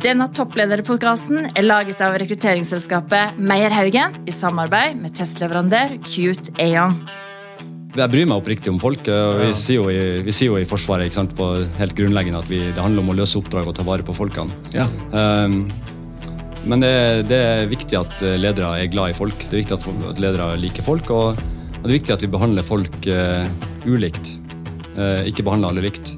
Denne topplederpodcasten laget av rekrutteringsselskapet Meierhaugen I samarbeid med testleverandør Qt Aon. Jeg bryr meg oppriktig om folk, og vi sier jo I Forsvaret, ikke sant, på helt grunnleggende at det handler om å løse oppdrag og ta vare på folkene. Ja. Men det viktig at ledere glad I folk, det viktig at ledere liker folk, og det viktig at vi behandler folk ulikt, ikke behandler alle likt.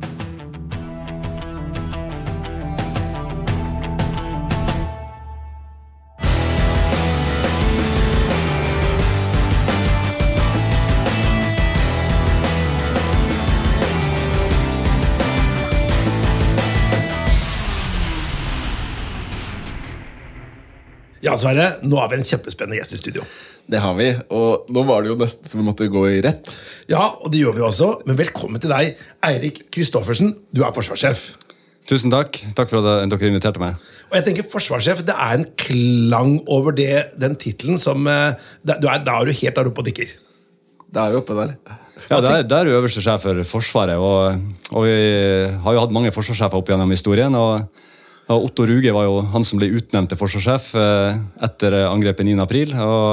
Ja, Sverre, nå har vi en kjempespennende gjest I studio. Det har vi, og nå var det jo nesten som vi måtte gå I rett. Ja, og det gjør vi også, men velkommen til deg, Eirik Kristoffersen. Du forsvarssjef. Tusen takk. Takk for at dere inviterte meg. Og jeg tenker forsvarssjef, det en klang over den titlen som... Da du helt der oppe og dikker. Da du oppe der. Ja, det jo øverste sjef for Forsvaret, og vi har jo hatt mange forsvarssjefer opp gjennom historien, og Otto Ruge var jo han som ble utnevnt til forsvarssjef etter angrepet 9. april,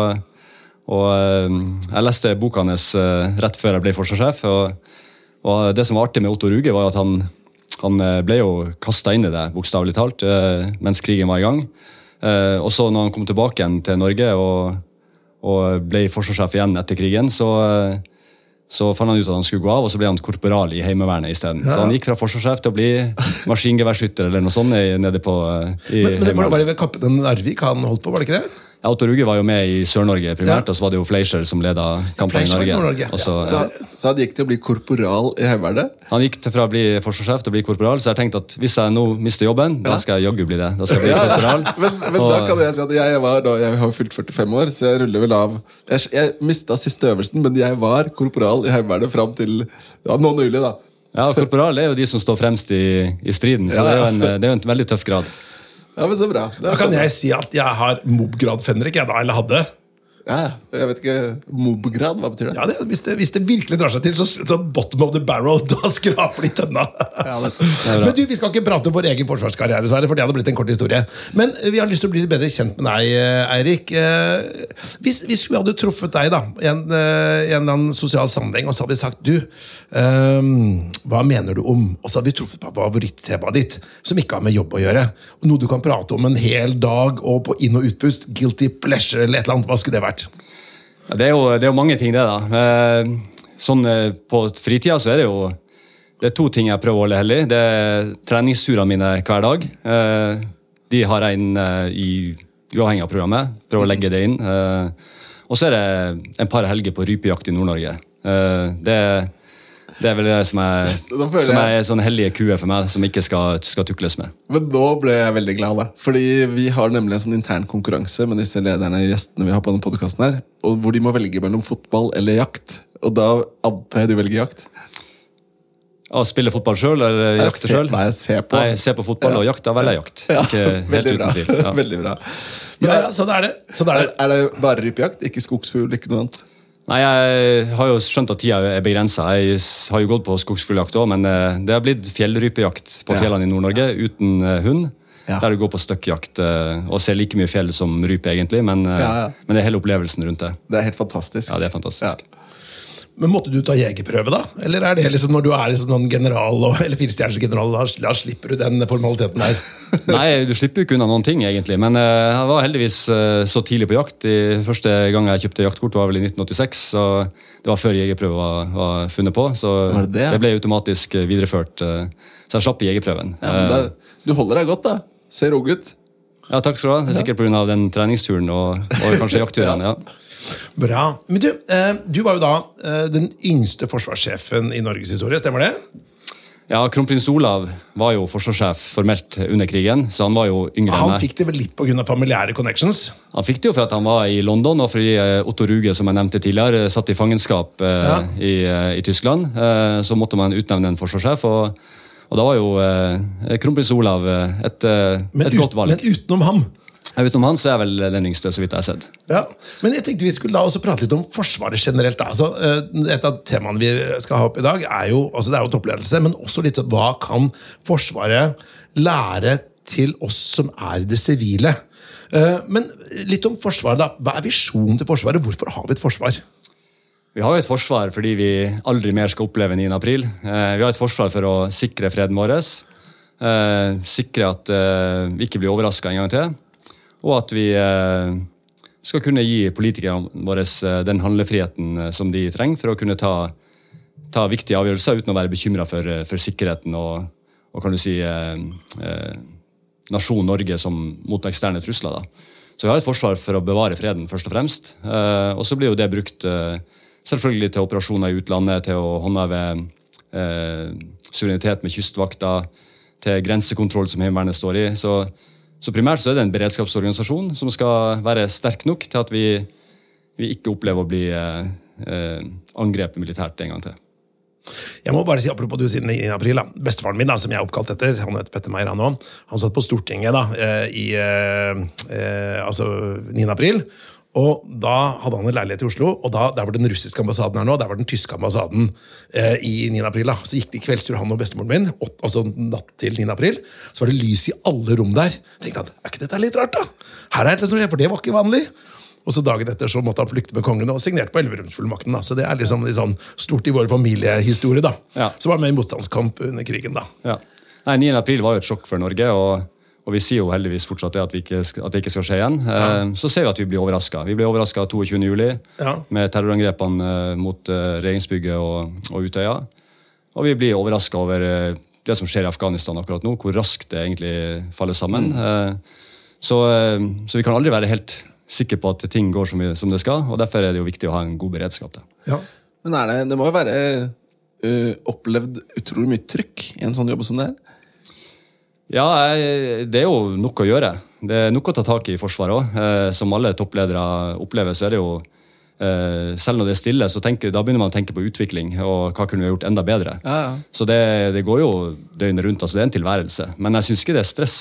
og jeg leste boka hans rett før jeg ble forsvarssjef, og det som var artig med Otto Ruge var at han ble jo kastet inn I det, bokstavelig talt, mens krigen var I gang. Og så når han kom tilbake igjen til Norge og ble forsvarssjef igjen etter krigen, så fant han ut at han skulle gå av, og så ble han korporal I heimevernet I stedet. Ja. Så han gikk fra forsvarssjef til å bli maskingeværskytter eller noe sånt nede på I Men det var det ved Kappen Narvik han holdt på, var det ikke det? Ja, Otto Ruge var jo med I Sør-Norge primært, og så var det jo Fleischer som ledet kampen I Norge. Så han gikk til å bli korporal I heimevernet? Han gikk til fra å bli forsvarssjef til å bli korporal, så jeg tenkte at hvis jeg nå mister jobben, da skal jeg jogge bli det. Da skal jeg bli korporal. Men da kan jeg si at jeg har fylt 45 år, så jeg ruller vel av. Jeg mistet siste øvelsen, men jeg var korporal I heimevernet frem til nå nylig da. Ja, korporal jo de som står fremst I striden, så det jo en veldig tøff grad. Ja, men så bra. Da kan jeg si at jeg har mobgrad Fenrik, eller hadde. Ja, jeg vet ikke, mobgrad, hva betyr det? Ja, hvis det virkelig drar seg til, så bottom of the barrel, da skraper de tønna. Ja, men du, vi skal ikke prate om vår egen forsvarskarriere, Sverre, for det hadde blitt en kort historie. Men vi har lyst til å bli bedre kjent med deg, Eirik. Hvis vi hadde truffet deg da, I en sosial sammenheng, og så hadde vi sagt, du, hva mener du om? Og så hadde vi truffet på favorittemaet ditt, som ikke har med jobb å gjøre. Og noe du kan prate om en hel dag, og på inn- og utpust, guilty pleasure eller et eller annet, hva skulle det vært? Ja, det jo mange ting det da. Sånn på fritida så det to ting jeg prøver å holde heldig. Det treningsturene mine hver dag. De har jeg inn I uavhengig av programmet. Prøver å legge det inn. Og så det en par helger på rypejakt I Nord-Norge. Det vel det som sånn hellige kue for meg, som ikke skal tukles med. Men nå ble jeg veldig glad da. Fordi vi har nemlig en sånn intern konkurranse med disse lederne og gjestene vi har på denne podcasten her, og hvor de må velge mellom fotball eller jakt. Og da antar jeg de velger jakt. Å spille fotball selv, eller jakte selv? Nei, se på fotball og jakt, da velger jeg jakt. Ja, veldig bra. Ja. Veldig bra. Ja, så det. Er det bare rypejakt, ikke skogsfugl, ikke noe annet? Nei, jeg har jo skjønt at tida begrenset. Jeg har jo gått på skogsfugljakt også, men det har blitt fjellrypejakt på fjellene I Nord-Norge uten hund. Ja. Der du går på støkkjakt og ser like mye fjell som rype egentlig, men det hele opplevelsen rundt det. Det helt fantastisk. Ja, det fantastisk. Ja. Men måtte du ta jegerprøve da? Eller det liksom når du liksom noen general eller 4-stjerners general, da slipper du den formaliteten der? Nei, du slipper jo ikke unna noen ting egentlig, men jeg var heldigvis så tidlig på jakt. Første gang jeg kjøpte jaktkort var vel I 1986, så det var før jegerprøve var funnet på, så det ble automatisk videreført, så jeg slapp I jegerprøven. Ja, du holder deg godt da, ser ung ut. Ja, takk skal du ha. Det sikkert på grunn av den treningsturen og kanskje jaktturen, ja. Bra. Men du var jo da den yngste forsvarssjefen I Norges historie, stemmer det? Ja, kronprins Olav var jo forsvarssjef formelt under krigen, så han var jo yngre enn meg. Han fikk det vel litt på grunn av familiære connections? Han fikk det jo for at han var I London, og fordi Otto Ruge, som jeg nevnte tidligere, satt I fangenskap I Tyskland, så måtte man utnevne en forsvarssjef, og da var jo kronprins Olav et godt valg. Men utenom ham? Utenom han så jeg vel den yngste, så vidt jeg har sett. Ja, men jeg tenkte vi skulle da også prate litt om forsvaret generelt. Da. Altså, et av temaene vi skal ha opp I dag jo, altså det jo toppledelse, men også litt hva kan forsvaret lære til oss som det sivile. Men litt om forsvaret da. Hva visjonen til forsvaret? Hvorfor har vi et forsvar? Vi har jo et forsvar fordi vi aldri mer skal oppleve 9. april. Vi har et forsvar for å sikre freden vår, sikre at vi ikke blir overrasket en gang til, og at vi skal kunne gi politikerne våre den handlefriheten som de trenger for å kunne ta viktige avgjørelser uten å være bekymret for sikkerheten og kan du si nasjon Norge som mot eksterne trusler. Da. Så vi har et forsvar for å bevare freden først og fremst, og så blir jo det brukt selvfølgelig til operasjoner i utlandet, til å håndheve suverenitet med kystvakta, til grensekontroll som Heimevernet står i. Så primært så det en beredskapsorganisasjon som skal være sterk nok til at vi ikke opplever å bli angrepet militært en gang til. Jeg må bare si, apropos du sier 9. april, da. Bestefaren min, da, som jeg oppkalt etter, han heter Petter Meyer, han satt på Stortinget da, altså 9. april, og da hadde han en leilighet i Oslo, og der var den russiske ambassaden her nå, der var den tyske ambassaden i 9. april. Da. Så gikk det i kveldstur han og bestemoren min, altså natt til 9. april, så var det lys i alle rom der. Jeg tenkte han, ikke dette litt rart da? Her det som skjer, for det var ikke vanlig. Og så dagen etter så måtte han flykte med kongen og signerte på Elverumsfullmakten. Så det liksom sånn stort i vår familiehistorie. Da. Ja. Så var han med i motstandskamp under krigen. Da. Ja. Nei, 9. april var jo et sjokk for Norge, og vi sier jo heldigvis fortsatt det at det ikke skal skje igjen. Ja. Så ser vi at vi blir overrasket. Vi ble overrasket 22. juli med terrorangrepene mot regjeringsbygget og Utøya. Og vi blir overrasket over det som skjer i Afghanistan akkurat nå, hvor raskt det egentlig faller sammen. Så vi kan aldri være helt sikker på at ting går som det skal, og derfor det jo viktig å ha en god beredskap. Da. Ja. Men det må jo være opplevd utrolig mye trykk i en sånn jobb som det her? Ja, det jo nok å gjøre. Det nok å ta tak i forsvaret også. Som alle toppledere opplever, så det jo selv når det stille, så da begynner man å tenke på utvikling, og hva kunne vi gjort enda bedre. Ja. Så det går jo døgnet rundt, altså det en tilværelse. Men jeg synes ikke det stress.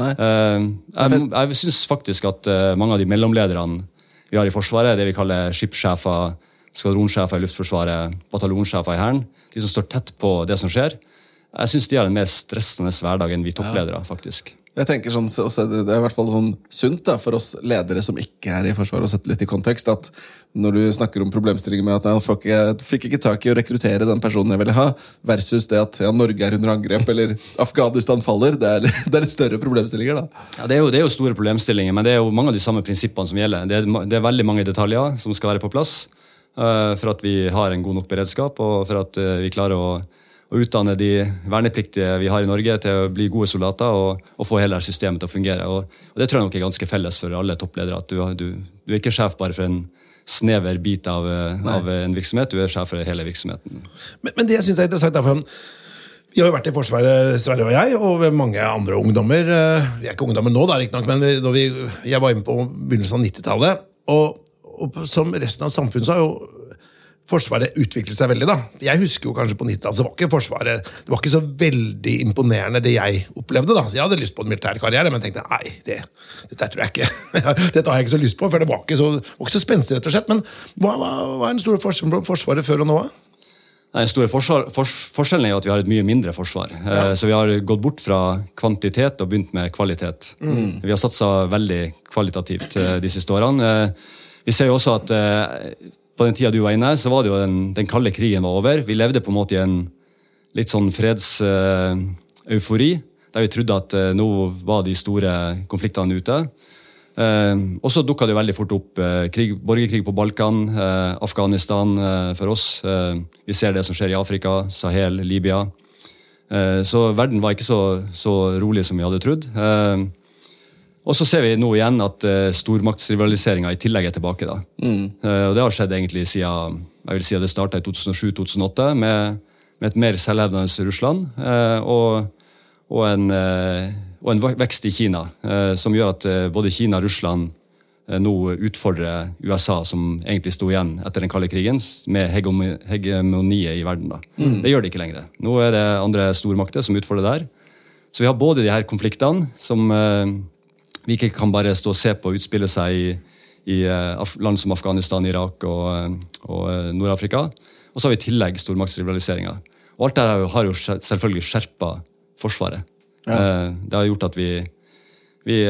Jeg synes faktisk at mange av de mellomlederne vi har i Forsvaret, det vi kaller skipssjefer, skvadronsjefer i Luftforsvaret, bataljonssjefer i Hæren, de som står tett på det som skjer, jeg synes de har en mer stressende hverdag enn vi toppledere, faktisk. Jeg tenker sånn, det i hvert fall sånn sunt da, for oss ledere som ikke i Forsvaret, å sette litt i kontekst, at når du snakker om problemstillinger med at jeg fikk ikke tak i å rekruttere den personen jeg ville ha, versus det at Norge under angrep, eller Afghanistan faller, det litt større problemstillinger da. Ja, det er jo store problemstillinger, men det er jo mange av de samme prinsippene som gjelder. Det veldig mange detaljer som skal være på plass, for at vi har en god nok beredskap, og for at vi klarer å utdanne de vernepliktige vi har i Norge til å bli gode soldater og få hele systemet til å fungere. Og det tror jeg nok ganske felles for alle toppledere, at du ikke sjef bare for en snever bit av en virksomhet, du sjef for hele virksomheten. Men det jeg synes interessant, for vi har jo vært i Forsvaret, Sverre og jeg, og mange andre ungdommer. Vi ikke ungdommer nå, da, riktig nok, men jeg var inne på begynnelsen av 90-tallet, og som resten av samfunnet så har jo Forsvaret utviklet seg veldig da. Jeg husker jo kanskje på 90-tallet, så var ikke Forsvaret, det var ikke så veldig imponerende det jeg opplevde da. Så jeg hadde lyst på en militær karriere, men tenkte, nei, dette tror jeg ikke. Dette har jeg ikke så lyst på, for det var ikke så spenstig rett og slett. Men hva den store forskjellen på Forsvaret før og nå? Den store forskjellen jo at vi har et mye mindre forsvar. Ja. Så vi har gått bort fra kvantitet og begynt med kvalitet. Vi har satset veldig kvalitativt de siste årene. Vi ser jo også at på den tida du var inne, så var det jo den kalde krigen var over. Vi levde på en måte i en litt sånn fredseufori, der vi trodde at nå var de store konfliktene ute. Og så dukket det veldig fort opp borgerkrig på Balkan, Afghanistan for oss. Vi ser det som skjer i Afrika, Sahel, Libya. Så verden var ikke så rolig som vi hadde trodd. Og så ser vi nå igjen at stormaktsrivaliseringen i tillegg tilbake. Da. Og det har skjedd egentlig siden det startet i 2007-2008 med et mer selvhevdende Russland og en vekst i Kina, som gjør at både Kina og Russland nå utfordrer USA, som egentlig stod igjen etter den kalde krigen, med hegemoniet i verden. Da. Det gjør det ikke lenger. Nå det andre stormakter som utfordrer der. Så vi har både de her konfliktene som vi ikke kan bare stå og se på utspille seg i land som Afghanistan, Irak og Nord-Afrika. Og så har vi i tillegg stormaktsrivaliseringer. Og alt det har jo selvfølgelig skjerpet Forsvaret. Det har gjort at vi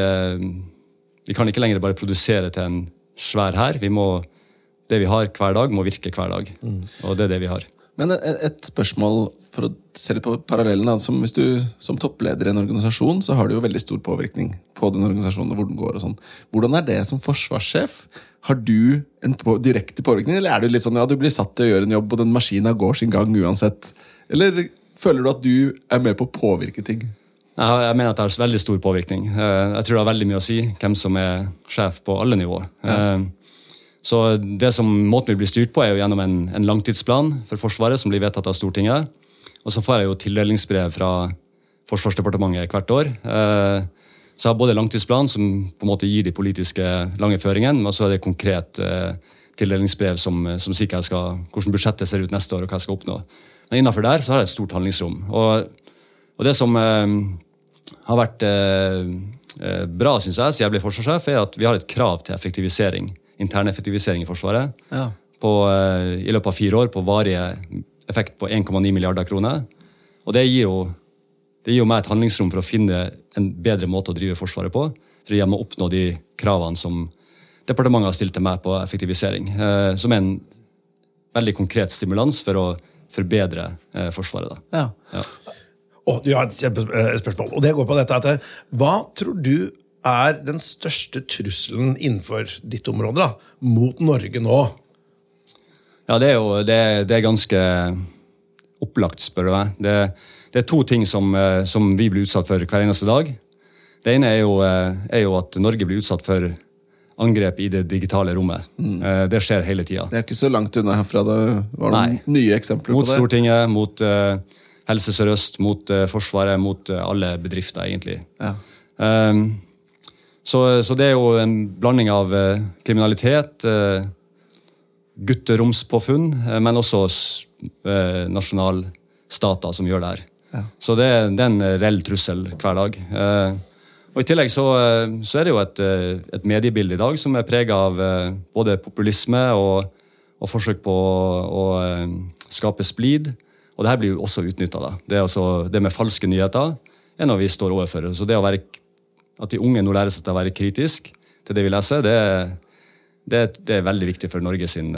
kan ikke lenger bare produsere til en svær hær. Det vi har hver dag, må virke hver dag. Og det det vi har. Men et spørsmål for å se litt på parallellen, som hvis du som toppleder i en organisasjon, så har du jo veldig stor påvirkning på den organisasjonen og hvor den går og sånn. Hvordan det som forsvarssjef? Har du en direkte påvirkning, eller du litt sånn, du blir satt til å gjøre en jobb, og den maskinen går sin gang uansett? Eller føler du at du med på å påvirke ting? Jeg mener at det har veldig stor påvirkning. Jeg tror det har veldig mye å si hvem som sjef på alle nivåer. Så måten vi blir styrt på jo gjennom en langtidsplan for Forsvaret som blir vedtatt av Stortinget. Og så får jeg jo tildelingsbrev fra Forsvarsdepartementet hvert år. Så jeg har både langtidsplan som på en måte gir de politiske lange føringene, men så det konkret tildelingsbrev som sier hvordan budsjettet ser ut neste år og hva jeg skal oppnå. Men innenfor der så har jeg et stort handlingsrom. Og det som har vært bra, synes jeg, siden jeg ble forsvarssjef, at vi har et krav til effektivisering. Intern effektivisering i Forsvaret i løpet av 4 år på varige effekt på 1,9 milliarder kroner. Og det gir jo meg et handlingsrom for å finne en bedre måte å drive Forsvaret på, for jeg må oppnå de kravene som departementet har stilt til meg på effektivisering, som en veldig konkret stimulans for å forbedre Forsvaret. Da. Du har et kjempespørsmål, og det går på dette hva tror du den største trusselen innenfor ditt område mot Norge nå? Ja, det ganske opplagt, spør du meg. Det 2 ting som vi blir utsatt for hver eneste dag. Det ene er jo at Norge blir utsatt for angrep i det digitale rommet. Det skjer hele tiden. Det ikke så langt unna herfra. Det var noen nye eksempler på det. Mot Stortinget, mot Helse Sør-Øst, mot Forsvaret, mot alle bedrifter egentlig. Så det jo en blanding av kriminalitet, gutteromspåfunn, men også nasjonalstater som gjør det her. Så det en reell trussel hver dag. Og i tillegg så det jo et mediebilde i dag som preget av både populisme og forsøk på å skape splid. Og det her blir jo også utnyttet da. Det med falske nyheter noe vi står overfor. Så det at de unge nå lærer seg til å være kritisk til det vi leser, det veldig viktig for Norge sin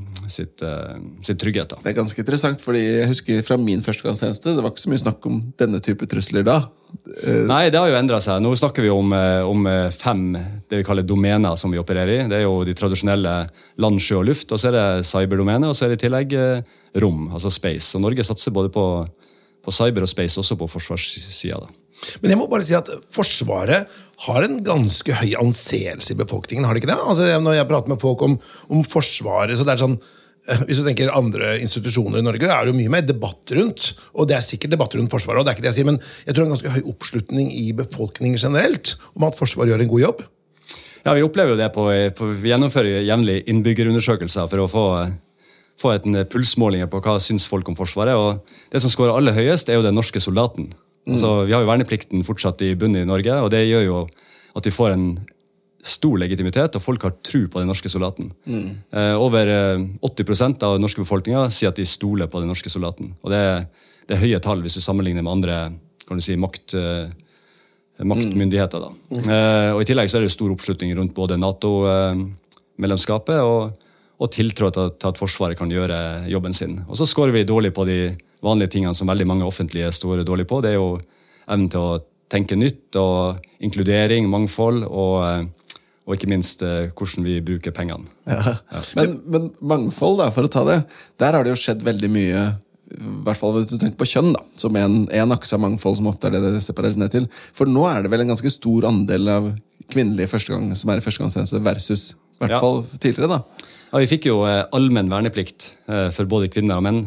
trygghet. Da. Det ganske interessant, fordi jeg husker fra min førstegangstjeneste, det var ikke så mye snakk om denne type trusler da. Nei, det har jo endret seg. Nå snakker vi om 5 det vi kaller domener som vi opererer i. Det jo de tradisjonelle land, sjø og luft, og så det cyberdomener, og så det i tillegg rom, altså space. Og Norge satser både på cyber og space, også på forsvarssiden da. Men jeg må bare si at Forsvaret har en ganske høy anseelse i befolkningen, har det ikke det? Altså, når jeg prater med folk om Forsvaret, så det sånn, hvis du tenker andre institusjoner i Norge, det jo mye mer debatt rundt, og det sikkert debatt rundt Forsvaret, og det ikke det jeg sier, men jeg tror det en ganske høy oppslutning i befolkningen generelt, om at Forsvaret gjør en god jobb. Ja, vi opplever jo det vi gjennomfører jevnlig innbyggerundersøkelser for å få en pulsmåling på hva syns folk om Forsvaret, og det som skårer aller høyest jo den norske soldaten. Altså, vi har jo verneplikten fortsatt i bunnen i Norge, og det gjør jo at vi får en stor legitimitet, og folk har tro på den norske soldaten. Over 80% av den norske befolkningen sier at de stoler på den norske soldaten. Og det høye tall hvis du sammenligner med andre, kan du si, maktmyndigheter. Da. Og i tillegg så det jo stor oppslutning rundt både NATO-medlemskapet og tiltro til at Forsvaret kan gjøre jobben sin. Og så skårer vi dårlig på de vanlige tingene som veldig mange offentlige står dårlig på. Det jo evnen til å tenke nytt, og inkludering, mangfold, og ikke minst hvordan vi bruker pengene. Ja. Men mangfold, da, for å ta det, der har det jo skjedd veldig mye, i hvert fall hvis du tenker på kjønn, da, som en akse av mangfold, som ofte det separeres ned til. For nå det vel en ganske stor andel av kvinnelige som i førstegangstjeneste versus, i hvert fall tidligere, da. Ja, vi fikk jo allmenn verneplikt for både kvinner og menn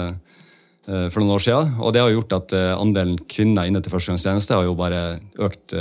for noen år siden, og det har gjort at andelen kvinner inne til førstegangstjeneste har jo bare økt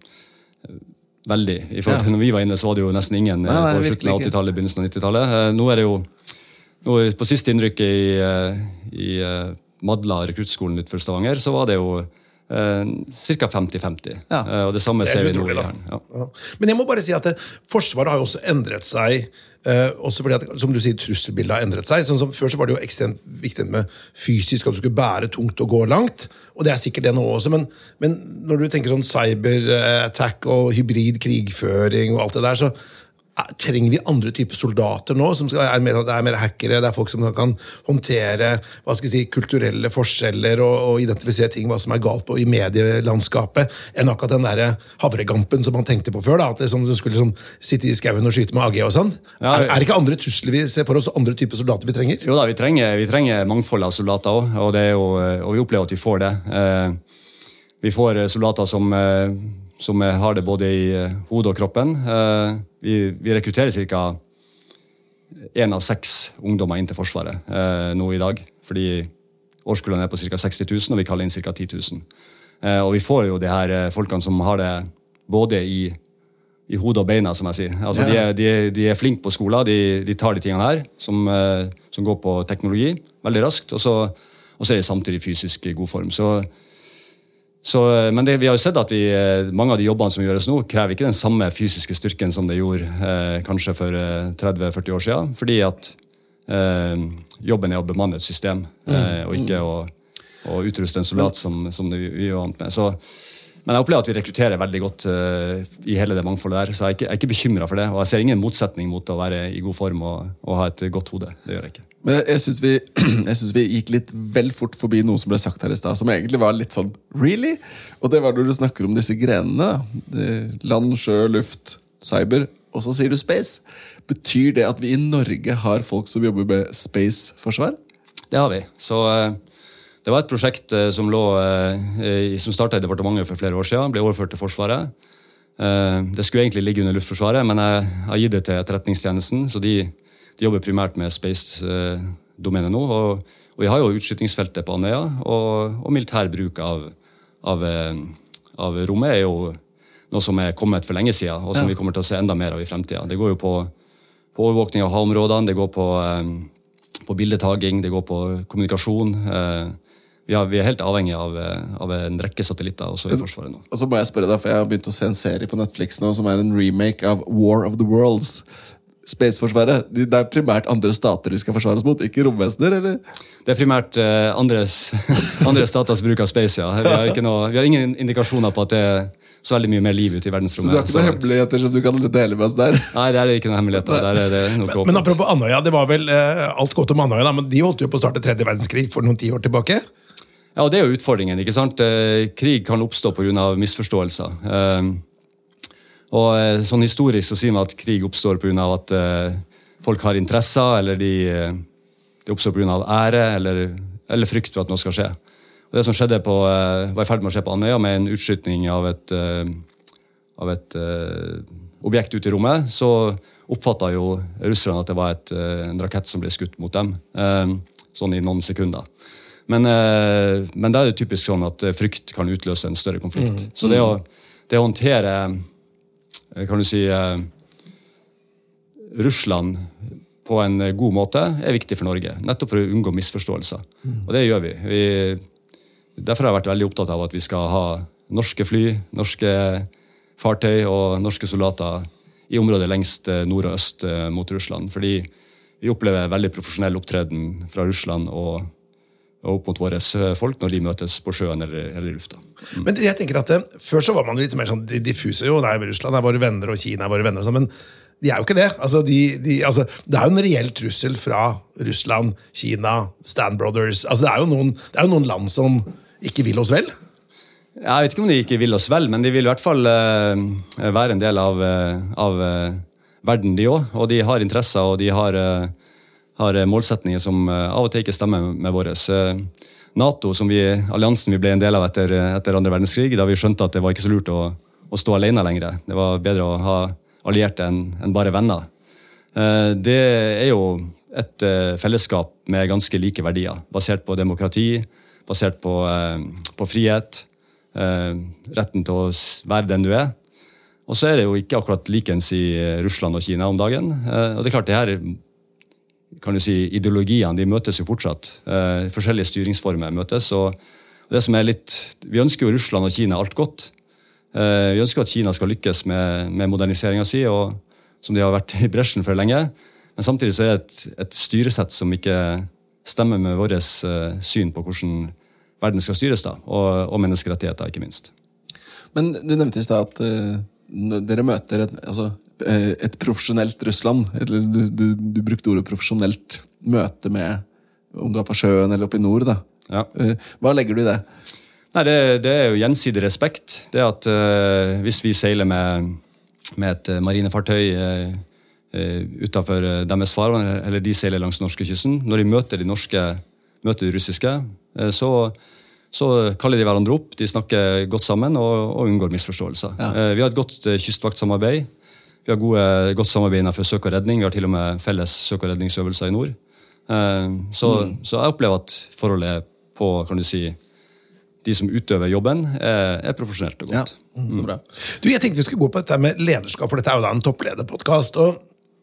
veldig. Når vi var inne så var det jo nesten ingen på slutten av 80-tallet, begynnelsen av 90-tallet. Nå det jo på siste innrykket i Madla rekruttskolen utenfor Stavanger, så var det jo cirka 50-50. Ja. Og det samme ser vi nå utrolig, i Hæren. Ja. Ja. Men jeg må bare si at Forsvaret har jo også endret seg, også fordi at, som du sier, trusselbildet har endret seg. Sånn som før så var det jo ekstremt viktig med fysisk, at du skulle bære tungt og gå langt, og det sikkert det nå også, men når du tenker sånn cyberattack og hybrid krigføring og alt det der, så trenger vi andre typer soldater nå, som det er mer hackere, det er folk som kan håndtere kulturelle forskjeller og identifisere ting, hva som er galt på i medielandskapet, enn akkurat den der havregampen som man tenkte på før, da, at det som du skulle sitte i skauen og skyte med AG og sånn. Ja, er det ikke andre trusler vi ser for oss, andre typer soldater vi trenger? Jo da, vi trenger mangfold av soldater også, og vi opplever at vi får det. Vi får soldater som har det både i hodet og kroppen. Vi rekrutterer ca. 1 av 6 ungdommer inn til Forsvaret nå i dag, fordi årskullene på ca. 60 000, og vi kaller inn ca. 10 000. Og vi får jo de her folkene som har det både i hodet og beina, som jeg sier. Altså, de er flinke på skolen, de tar de tingene her, som går på teknologi, veldig raskt, og så er de samtidig fysisk i god form. Men vi har jo sett at mange av de jobbene som gjøres nå, krever ikke den samme fysiske styrken som det gjorde kanskje for 30-40 år siden, fordi at jobben er å bemanne et system, og ikke å utruste en soldat som vi er vant med. Men jeg opplever at vi rekrutterer veldig godt i hele det mangfoldet der, så jeg er ikke bekymret for det, og jeg ser ingen motsetning mot å være i god form og ha et godt hode. Det gjør jeg ikke. Men jeg synes vi gikk litt vel fort forbi noe som ble sagt her i sted, som egentlig var litt sånn, really? Og det var når du snakker om disse grenene, land, sjø, luft, cyber, og så sier du space. Betyr det at vi i Norge har folk som jobber med space-forsvar? Det har vi. Så det var et prosjekt som startet i departementet for flere år siden, ble overført til Forsvaret. Det skulle egentlig ligge under Luftforsvaret, men jeg har gitt det til etterretningstjenesten, så de jobber primært med space-domenet nå, og vi har jo utskytningsfeltet på Andøya, og militær bruk av rommet er jo noe som er kommet for lenge siden, og som vi kommer til å se enda mer av i fremtiden. Det går jo på overvåkning av havområdene, det går på bildetaging, det går på kommunikasjon. Vi er helt avhengig av en rekke satellitter også i Forsvaret nå. Og så må jeg spørre deg, for jeg har begynt å se en serie på Netflix nå, som er en remake av War of the Worlds. Spaceforsvaret, det er primært andre stater de skal forsvares mot, ikke romvesener, eller? Det er primært andre staters bruk av space, ja. Vi har ingen indikasjoner på at det er så veldig mye mer liv ute i verdensrommet. Så du har ikke noen hemmeligheter som du kan dele med oss der? Nei, det er ikke noen hemmeligheter. Der er det noe åpent. Men apropos Andøya, det var vel alt godt om Andøya, men de holdt jo på å starte 3. verdenskrig for noen 10 år tilbake? Ja, og det er jo utfordringen, ikke sant? Krig kan oppstå på grunn av misforståelser. Og sånn historisk så sier man at krig oppstår på grunn av at folk har interesser, eller det oppstår på grunn av ære, eller frykt for at noe skal skje. Og det som skjedde var i ferd med å skje på Andøya, med en utskytning av et objekt ute i rommet, så oppfattet jo russerne at det var en rakett som ble skutt mot dem, sånn i noen sekunder. Men da er det typisk sånn at frykt kan utløse en større konflikt. Så det å håndtere, kan du si, Russland på en god måte er viktig for Norge, nettopp for å unngå misforståelser. Og det gjør vi. Derfor har jeg vært veldig opptatt av at vi skal ha norske fly, norske fartøy og norske soldater i området lengst nord og øst mot Russland, fordi vi opplever veldig profesjonell opptreden fra Russland og opp mot våre folk når de møtes på sjøen eller i lufta. Men jeg tenker at før så var man litt mer sånn diffuse, jo, nei, Russland er våre venner, og Kina er våre venner, men de er jo ikke det. Altså, det er jo en reell trussel fra Russland, Kina, Stan Brothers. Altså, det er jo noen land som ikke vil oss vel. Jeg vet ikke om de ikke vil oss vel, men de vil i hvert fall være en del av verden, de også. Og de har interesser, og de har målsetninger som av og til ikke stemmer med våre. NATO, alliansen vi ble en del av etter andre verdenskrig, da vi skjønte at det var ikke så lurt å stå alene lenger. Det var bedre å ha allierte enn bare venner. Det er jo et fellesskap med ganske like verdier, basert på demokrati, basert på frihet, retten til å være den du er. Og så er det jo ikke akkurat likens i Russland og Kina om dagen. Og det er klart, det her, kan du si, ideologiene, de møtes jo fortsatt. Forskjellige styringsformer møtes, og Det som vi ønsker jo Russland og Kina alt godt. Vi ønsker at Kina skal lykkes med moderniseringen sin, og som de har vært i bresjen for lenge. Men samtidig så er det et styresett som ikke stemmer med vårt syn på hvordan verden skal styres da, og menneskerettigheter ikke minst. Men du nevnte i sted at dere møter et profesjonelt Russland, eller du brukte ordet profesjonelt møte med, om du er på sjøen eller oppe i nord da. Ja. Hva legger du i det? Nei, det er jo gjensidig respekt. Det at hvis vi seiler med et marinefartøy utenfor deres farvann, eller de seiler langs norskekysten, når de møter de russiske, så kaller de hverandre opp, de snakker godt sammen og unngår misforståelser. Ja. Vi har et godt kystvaktsamarbeid, vi har godt samarbeid innenfor søk og redning, vi har til og med felles søk- og redningsøvelser i nord. Så jeg opplever at forholdet på, kan du si, de som utøver jobben er profesjonelt og godt. Ja, så bra. Du, jeg tenkte vi skulle gå på dette med lederskap, for dette er jo da en topplederpodcast, og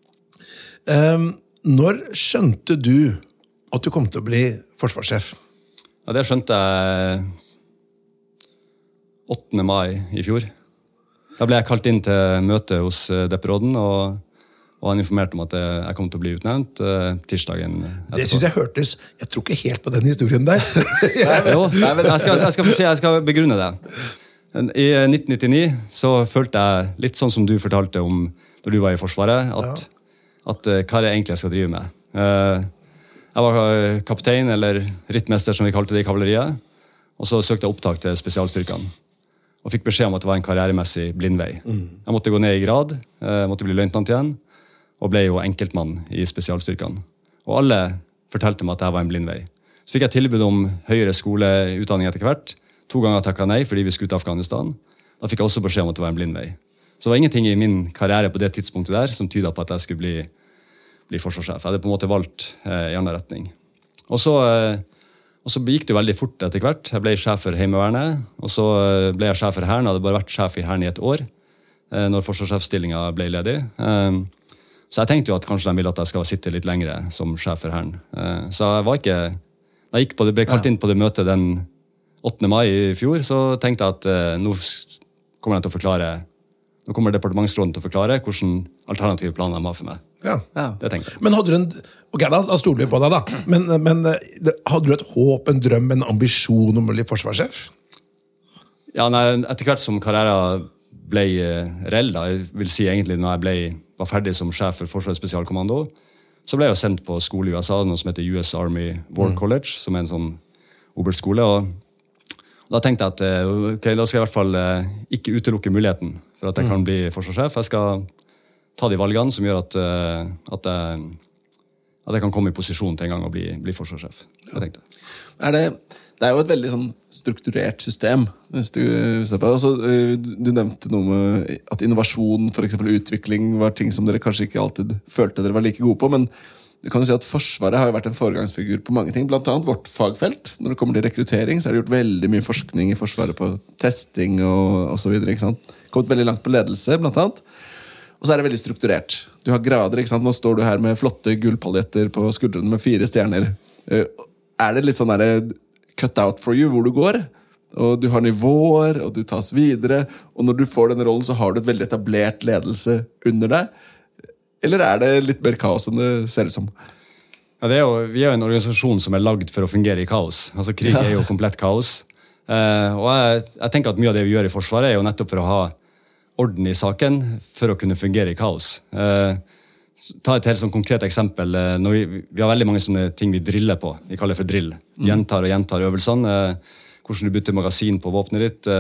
når skjønte du at du kom til å bli forsvarssjef? Ja, det skjønte jeg 8. mai i fjor. Da ble jeg kalt inn til møte hos Depperodden, og han informerte om at jeg kom til å bli utnevnt tirsdagen etterpå. Det synes jeg hørtes, jeg tror ikke helt på den historien der. Jo, jeg skal begrunne det. I 1999 så følte jeg litt sånn som du fortalte om når du var i Forsvaret, at hva er det egentlig jeg skal drive med. Jeg var kaptein, eller rittmester som vi kalte det i kavaleriet, og så søkte jeg opptak til spesialstyrkene, og fikk beskjed om at det var en karrieremessig blindvei. Jeg måtte gå ned i grad, måtte bli løytnant igjen, og ble jo enkeltmann i spesialstyrkene. Og alle fortalte meg at dette var en blindvei. Så fikk jeg tilbud om høyere skoleutdanning etter hvert. 2 ganger takket nei fordi vi skulle til Afghanistan. Da fikk jeg også beskjed om at det var en blindvei. Så det var ingenting i min karriere på det tidspunktet der som tydet på at jeg skulle bli forsvarssjef. Jeg hadde på en måte valgt i annen retning. Og så gikk det jo veldig fort etter hvert. Jeg ble sjef for Heimevernet, og så ble jeg sjef for Hæren. Jeg hadde bare vært sjef i Hæren i et år, når forsvarssjefstillingen ble ledig. Så jeg tenkte jo at kanskje de ville at jeg skal sitte litt lengre som sjef for Hæren. Så jeg var ikke... Da jeg ble kalt inn på det møtet den 8. mai i fjor, så tenkte jeg at nå kommer departementsråden til å forklare hvilke alternative planer de har for meg. Ja. Det tenkte jeg. Men hadde du ok, da stoler vi på deg da, men hadde du et håp, en drøm, en ambisjon om å bli forsvarssjef? Ja, etter hvert som karrieren ble reell, da, jeg vil si egentlig når jeg var ferdig som sjef for Forsvarets spesialkommando, så ble jeg jo sendt på skole i USA, noe som heter US Army War College, som er en sånn oberstskole, og da tenkte jeg at okay, da skal jeg i hvert fall ikke utelukke muligheten for at jeg kan bli forsvarssjef. Jeg skal ta de valgene som gjør at jeg kan komme i posisjon til en gang å bli forsvarssjef. Jeg tenkte. Det er jo et veldig sånn strukturert system. Hvis du ser på det. Altså, du nevnte noe med at innovasjon, for eksempel utvikling, var ting som dere kanskje ikke alltid følte dere var like gode på, men du kan jo si at Forsvaret har jo vært en foregangsfigur på mange ting, blant annet vårt fagfelt. Når det kommer til rekruttering, så er det gjort veldig mye forskning i Forsvaret på testing og så videre, ikke sant? Kommet veldig langt på ledelse, blant annet. Og så er det veldig strukturert. Du har grader, ikke sant? Nå står du her med flotte gullpaljetter på skuldrene med 4 stjerner. Er det litt sånn der cut out for you hvor du går? Og du har nivåer, og du tas videre, og når du får den rollen, så har du et veldig etablert ledelse under deg. Eller er det litt mer kaos enn det ser ut som? Ja, vi er jo en organisasjon som er lagd for å fungere i kaos. Altså, krig er jo komplett kaos. Og jeg tenker at mye av det vi gjør i Forsvaret er jo nettopp for å ha orden i saken for å kunne fungere i kaos. Ta et helt sånn konkret eksempel. Vi har veldig mange sånne ting vi driller på. Vi kaller det for drill. Gjentar og gjentar øvelsene. Hvordan du bytter magasin på våpenet ditt.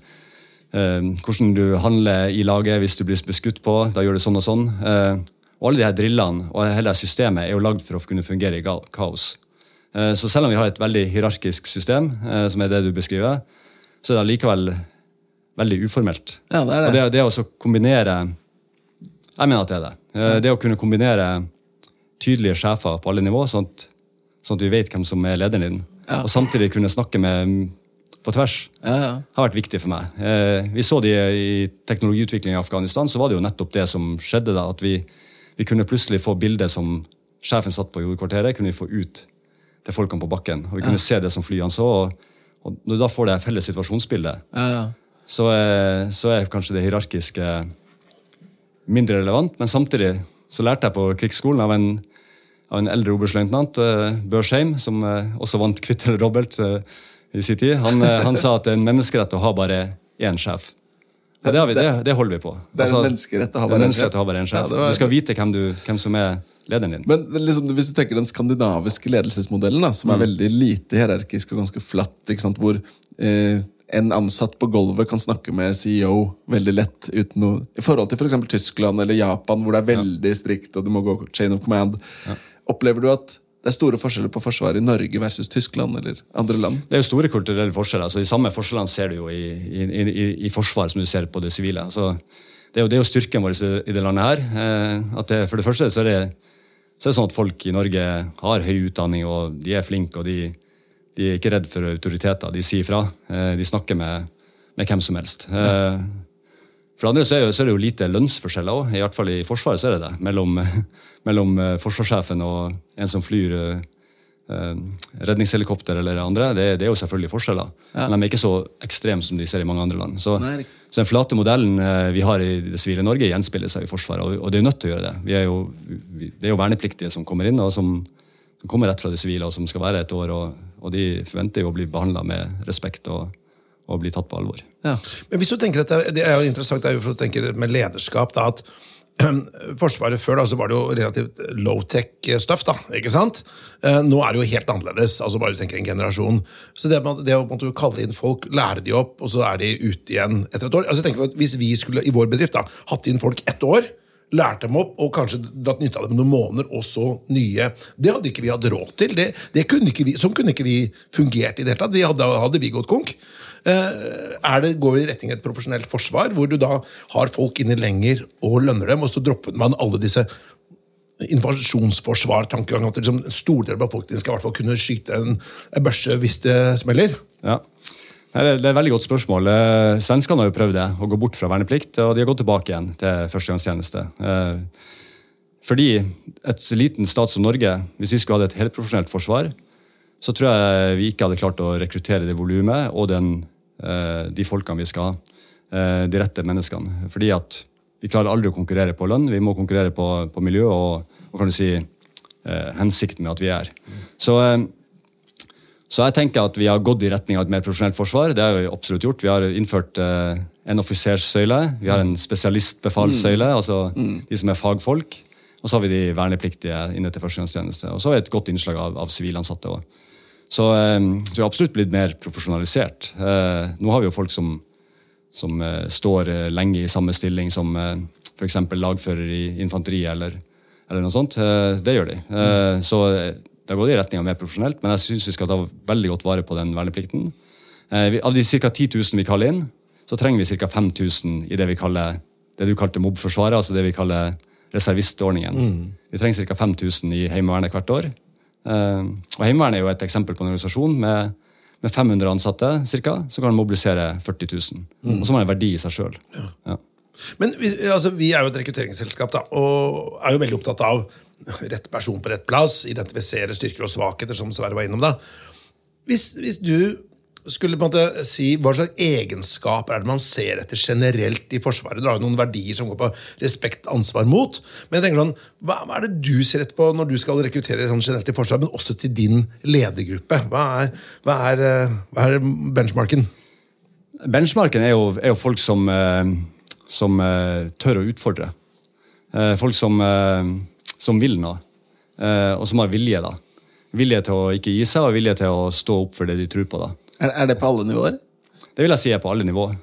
Hvordan du handler i laget hvis du blir beskutt på. Da gjør du sånn og sånn. Og alle de her drillene og hele systemet er jo lagd for å kunne fungere i kaos. Så selv om vi har et veldig hierarkisk system, som er det du beskriver, så er det likevel veldig uformelt. Ja, det er det. Og det å så kombinere, jeg mener at det er det, det å kunne kombinere tydelige sjefer på alle nivå, sånn at vi vet hvem som er lederen din, og samtidig kunne snakke på tvers, har vært viktig for meg. Vi så det i teknologiutviklingen i Afghanistan, så var det jo nettopp det som skjedde da, at vi kunne plutselig få bildet som sjefen satt på jordkvarteret, kunne vi få ut til folkene på bakken, og vi kunne se det som flyene så, og når du da får det felles situasjonsbildet, så er kanskje det hierarkiske mindre relevant, men samtidig så lærte jeg på krigsskolen av en eldre oberstløytnant, Børsheim, som også vant kvitt eller dobbelt i sin tid. Han sa at det er en menneskerett å ha bare én sjef. Og det holder vi på. Det er en menneskerett å ha bare en sjef. Du skal vite hvem som er lederen din. Men liksom, hvis du tenker den skandinaviske ledelsesmodellen, da, som er veldig lite hierarkisk og ganske flatt, ikke sant, hvor en ansatt på gulvet kan snakke med CEO veldig lett uten noe, i forhold til for eksempel Tyskland eller Japan, hvor det er veldig strikt, og du må gå chain of command. Opplever du at det er store forskjeller på forsvaret i Norge versus Tyskland eller andre land? Det er jo store kulturelle forskjeller. Altså, de samme forskjellene ser du jo i forsvar som du ser på det sivile. Altså, det er jo styrken vår i det landet her. At for det første så er det sånn at folk i Norge har høy utdanning, og de er flinke, og de er ikke redd for autoriteter. De sier fra. De snakker med hvem som helst. For andre så er det jo lite lønnsforskjeller også. I hvert fall i forsvaret så er det mellom forsvarssjefen og en som flyr redningshelikopter eller andre. Det er jo selvfølgelig forskjeller. Men de er ikke så ekstreme som de ser i mange andre land. Så den flate modellen vi har i det sivile Norge gjenspiller seg i forsvaret, og det er jo nødt til å gjøre det. Det er jo vernepliktige som kommer inn, og som kommer rett fra det sivile, og som skal være et år, og de forventer jo å bli behandlet med respekt og bli tatt på alvor. Men hvis du tenker at det er jo interessant, det er jo for å tenke med lederskap da, at Forsvaret før da, så var det jo relativt low-tech stuff da, ikke sant? Nå er det jo helt annerledes, altså bare du tenker en generasjon. Så det å kalle inn folk, lære de opp, og så er de ute igjen etter et år. Altså jeg tenker at hvis vi skulle i vår bedrift da, hatt inn folk ett år, lært dem opp, og kanskje dratt nytte av dem noen måneder, og så nye. Det hadde ikke vi hatt råd til. Det kunne ikke vi fungert i det hele tatt. Hadde vi gått konk. Går vi i retning et profesjonelt forsvar, hvor du da har folk inne lenger og lønner dem, og så dropper man alle disse invasjonsforsvar-tankeganger, at liksom, en stor del av befolkningen skal i hvert fall kunne skyte en børse hvis det smeller. Ja. Det er et veldig godt spørsmål. Svenskene har jo prøvd det, å gå bort fra verneplikt, og de har gått tilbake igjen til førstegangstjeneste. Fordi et liten stat som Norge, hvis vi skulle hatt et helt profesjonelt forsvar, så tror jeg vi ikke hadde klart å rekruttere det volumet og de folkene vi skal ha, de rette menneskene. Fordi at vi klarer aldri å konkurrere på lønn, vi må konkurrere på miljø og kan du si, hensikten med at vi er. Så jeg tenker at vi har gått i retning av et mer profesjonelt forsvar. Det har vi absolutt gjort. Vi har innført en offiserssøyle, vi har en spesialistbefalssøyle, altså de som er fagfolk, og så har vi de vernepliktige inne til førstegangstjeneste. Og så har vi et godt innslag av sivilansatte også. Så vi har absolutt blitt mer profesjonalisert. Nå har vi jo folk som står lenge i samme stilling som for eksempel lagfører i infanteri eller noe sånt. Det gjør de. Så det har gått i retning av mer profesjonelt, men jeg synes vi skal ta veldig godt vare på den verneplikten. Av de ca. 10 000 vi kaller inn, så trenger vi ca. 5 000 i det du kalte mobbforsvaret, altså det vi kaller reservistordningen. Vi trenger ca. 5 000 i Heimevernet hvert år. Og Heimevernet er jo et eksempel på en organisasjon med 500 ansatte, cirka, så kan man mobilisere 40 000. Og så har man en verdi i seg selv. Ja. Men vi er jo et rekrutteringsselskap da, og er jo veldig opptatt av rett person på rett plass, identifisere styrker og svakheter, som Sverre var innom da. Hvis du skulle på en måte si hva slags egenskaper er det man ser etter generelt i Forsvaret? Du har jo noen verdier som går på respekt, ansvar, mot. Men jeg tenker sånn, hva er det du ser etter på når du skal rekruttere sånn generelt i Forsvaret, men også til din ledergruppe? Hva er benchmarken? Benchmarken er jo folk som tør å utfordre. Folk som vil noe, og som har vilje da. Vilje til å ikke gi seg, og vilje til å stå opp for det de tror på da. Er det på alle nivåer? Det vil jeg si er på alle nivåer.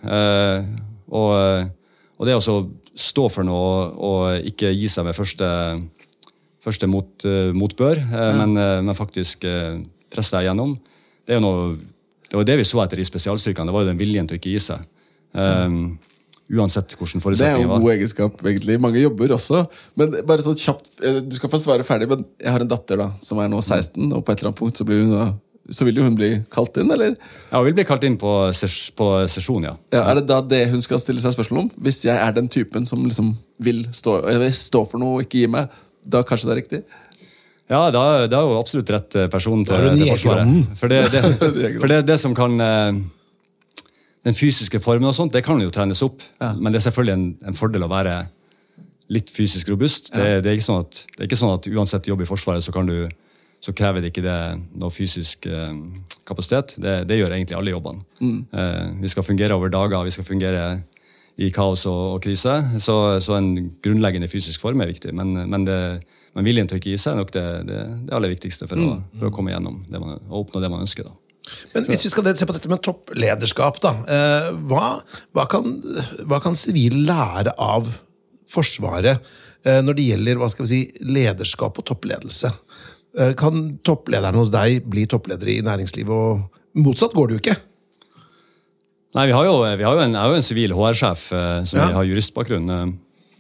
Og det å stå for noe og ikke gi seg med første motbør, men faktisk presse seg gjennom. Det var det vi så etter i spesialstyrkene, det var jo den viljen til å ikke gi seg. Uansett hvordan forutsetninger var. Det er jo en god egenskap, egentlig. Mange jobber også. Men bare sånn kjapt, du skal få svare ferdig, men jeg har en datter da, som er nå 16, og på et eller annet punkt så vil jo hun bli kalt inn, eller? Ja, hun vil bli kalt inn på sesjon, ja. Er det da det hun skal stille seg spørsmål om? Hvis jeg er den typen som liksom vil stå for noe og ikke gi meg, da kanskje det er riktig? Ja, det er jo absolutt rett person til forsvaret. For det som kan den fysiske formen og sånt, det kan jo trenes opp. Ja. Men det er selvfølgelig en fordel å være litt fysisk robust. Det er ikke sånn at uansett jobb i forsvaret så krever det ikke det noe fysisk kapasitet. Det gjør egentlig alle jobbene. Vi skal fungere over dager, vi skal fungere i kaos og krise. Så en grunnleggende fysisk form er viktig. Men viljen til å ikke gi seg er nok det aller viktigste for å komme gjennom og oppnå det man ønsker da. Men hvis vi skal se på dette med topplederskap da, hva kan sivile lære av Forsvaret når det gjelder, hva skal vi si, lederskap og toppledelse? Kan topplederen hos deg bli toppledere i næringslivet, og motsatt går det jo ikke? Nei, jeg er jo en sivil HR-sjef som har juristbakgrunn.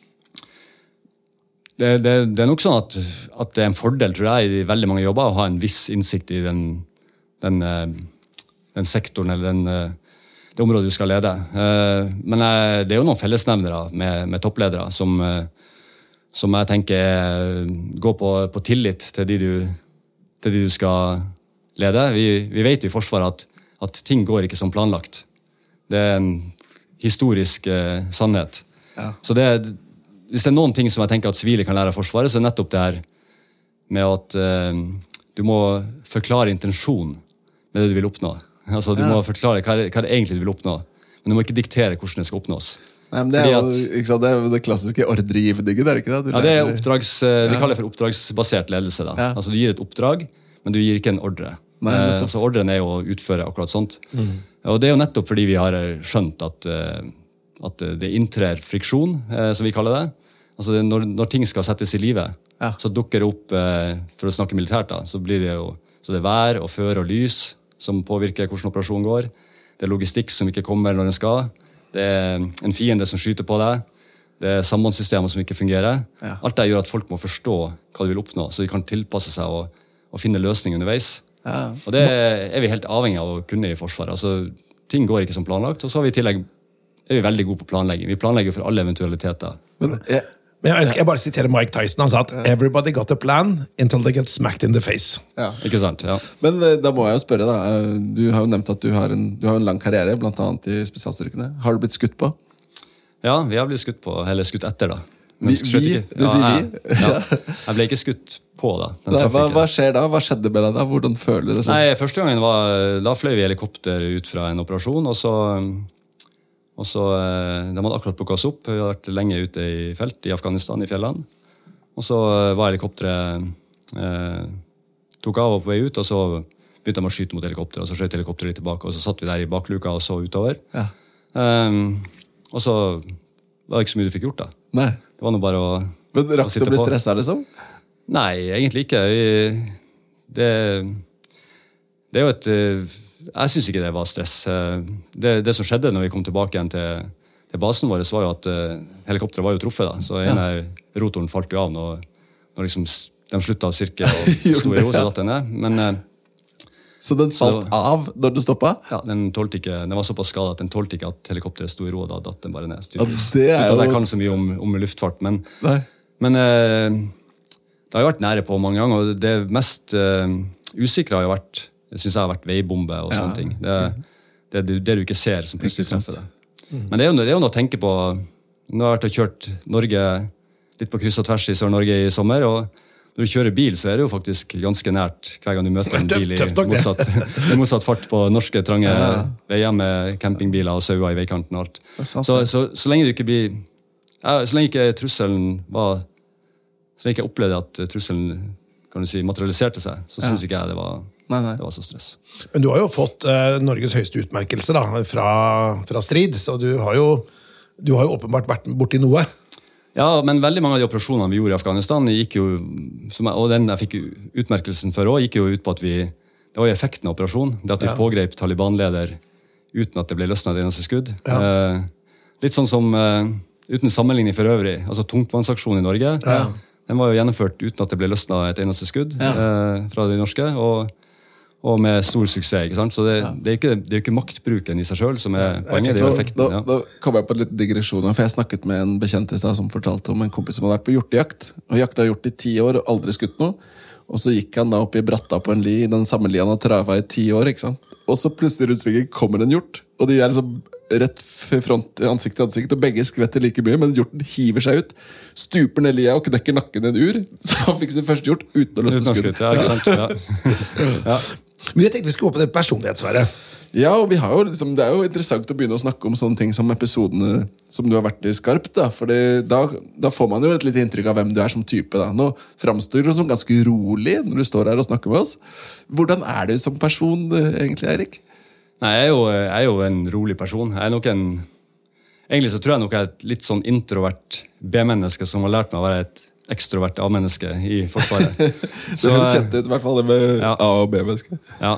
Det er nok sånn at det er en fordel, tror jeg, i veldig mange jobber å ha en viss innsikt i den sektoren eller det området du skal lede. Men det er jo noen fellesnevnere med toppledere som jeg tenker går på tillit til de du skal lede. Vi vet i Forsvaret at ting går ikke som planlagt. Det er en historisk sannhet. Ja. Så hvis det er noen ting som jeg tenker at sivile kan lære av Forsvaret, så er nettopp det her med at du må forklare intensjonen med det du vil oppnå. Altså, du må forklare hva det egentlig du vil oppnå, men du må ikke diktere hvordan det skal oppnås. Nei, men det er jo det klassiske ordregivningen, er det ikke det? Det er vi kaller det for oppdragsbasert ledelse. Da. Altså, du gir et oppdrag, men du gir ikke en ordre. Så ordren er jo å utføre akkurat sånt. Og det er jo nettopp fordi vi har skjønt at det inntrer friksjon, som vi kaller det. Altså, når ting skal settes i livet, så dukker det opp, for å snakke militært, da, så blir det jo så det er vær og før og lys som påvirker hvordan operasjonen går. Det er logistikk som ikke kommer når den skal. Det er en fiende som skyter på deg. Det er sambandssystemer som ikke fungerer. Ja. Alt det gjør at folk må forstå hva de vil oppnå, så de kan tilpasse seg og finne løsning underveis. Ja. Og det er vi helt avhengig av å kunne i Forsvaret. Altså, ting går ikke som planlagt, og så har vi i tillegg er vi veldig gode på planlegging. Vi planlegger for alle eventualiteter. Men jeg bare siterer Mike Tyson. Han sa at «Everybody got a plan until they get smacked in the face». Ja. Ikke sant, ja. Men da må jeg jo spørre da. Du har jo nevnt at du har en lang karriere, blant annet i spesialstyrkene. Har du blitt skutt på? Ja, vi har blitt skutt på, eller skutt etter da. Du sier vi? Ja. Jeg ble ikke skutt på da. Hva skjer da? Hva skjedde med deg da? Hvordan føler du det sånn? Nei, første gangen da fløy vi helikopter ut fra en operasjon, og så de hadde akkurat plukket oss opp. Vi hadde vært lenge ute i felt i Afghanistan, i fjellene. Og så var helikopteret tok av og på vei ut, og så begynte de å skyte mot helikopteret, og så skjøt helikopteret litt tilbake, og så satt vi der i bakluka og så utover. Ja. Og så var det ikke så mye du fikk gjort da. Nei. Det var noe bare å sitte på. Men rakk du å bli stresset, liksom? Nei, egentlig ikke. Det er jo et... Jeg synes ikke det var stress. Det som skjedde når vi kom tilbake igjen til basen vår, var jo at helikopteret var jo truffet da, så ene rotoren falt jo av når liksom, de sluttet å sirke og stod i ro, så datt den ned. Så den falt av når du stoppet? Ja, den var såpass skadet at den tålte ikke at helikopteret stod i ro, og da datt den bare ned. Uten at jeg kan så mye om luftfart, men det har jo vært nære på mange ganger, og det mest usikre har jo vært, synes jeg har vært veibombe og sånne ting. Det du ikke ser som plutselig treffer det. Men det er jo noe å tenke på. Nå har jeg vært og kjørt Norge litt på kryss og tvers i Sør-Norge i sommer, og når du kjører bil, så er det jo faktisk ganske nært hver gang du møter en bil i motsatt fart på norske, trange veier med campingbiler og sauer i veikanten og alt. Så lenge du ikke blir... Så lenge ikke trusselen var... Så lenge ikke jeg opplevde at trusselen, kan du si, materialiserte seg, så synes ikke jeg det var så stress. Men du har jo fått Norges høyeste utmerkelse da, fra strid, så du har jo åpenbart vært borti noe. Ja, men veldig mange av de operasjonene vi gjorde i Afghanistan gikk jo, og den jeg fikk utmerkelsen for også, gikk jo ut på at det var jo effekten av operasjonen, det at vi pågrep Taliban-leder uten at det ble løsnet et eneste skudd. Litt sånn som, uten sammenligning for øvrig, altså tungtvannsaksjonen i Norge, den var jo gjennomført uten at det ble løsnet et eneste skudd fra de norske, og med stor suksess, ikke sant? Så det er jo ikke maktbruken i seg selv som er poenget, det er jo effekten. Da kom jeg på litt digresjoner, for jeg snakket med en bekjent i sted som fortalte om en kompis som hadde vært på hjortejakt, og jakta har gjort i 10 år og aldri skutt noe. og så gikk han da opp i bratta på en li, i den samme li han har travet i 10 år, ikke sant? Og så plutselig rundt svingen kommer en hjort, og de liksom rett front, ansikt til ansikt, og begge skvetter like mye, men hjorten hiver seg ut, stuper ned lia og knekker nakken i en ur, så han fikk sin første hjort uten å løsne skudd. Ja, ikke sant? Ja. Men jeg tenkte vi skulle gå på det personlighetsværet. Ja, og vi har jo liksom, det jo interessant å begynne å snakke om sånne ting som episodene som du har vært i Skarp, da, for da får man jo et litt inntrykk av hvem du som type. Da. Nå fremstår du som ganske rolig når du står her og snakker med oss. Hvordan du som person egentlig, Eirik? Nei, jeg er jo en rolig person. Jeg er nok egentlig så tror jeg nok jeg et litt sånn introvert B-menneske som har lært meg å være et ekstrovert A-menneske i Forsvaret. Det høres kjent ut, i hvert fall det med A- og B-menneske. Ja,